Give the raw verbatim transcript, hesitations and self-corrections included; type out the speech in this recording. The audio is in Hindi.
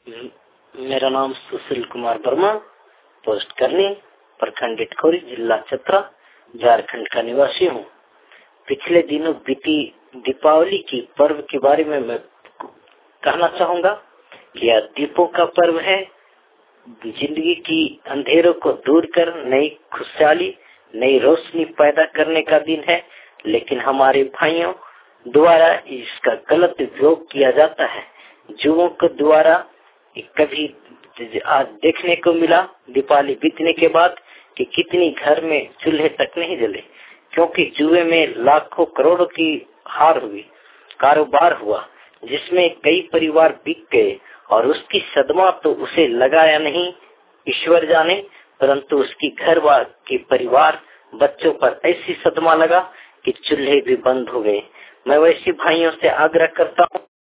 म- मेरा नाम सुशील कुमार वर्मा, पोस्ट करनी, प्रखंड इटखोरी, जिला चतरा, झारखंड का निवासी हूँ। पिछले दिनों बीती दीपावली की पर्व के बारे में मैं कहना चाहूँगा कि यह दीपों का पर्व है। जिंदगी की अंधेरों को दूर कर नई खुशहाली, नई रोशनी पैदा करने का दिन है। लेकिन हमारे भाइयों द्वारा इसका गलत उपयोग किया जाता है। युवाओं के द्वारा कभी आज देखने को मिला दीपावली बीतने के बाद कि कितनी घर में चूल्हे तक नहीं जले, क्योंकि जुए में लाखों करोड़ों की हार हुई, कारोबार हुआ, जिसमें कई परिवार बिक गए। और उसकी सदमा तो उसे लगाया नहीं ईश्वर जाने, परंतु उसकी घर के परिवार बच्चों पर ऐसी सदमा लगा कि चूल्हे भी बंद हो गए। मैं वैसे भाइयों से आग्रह करता हूँ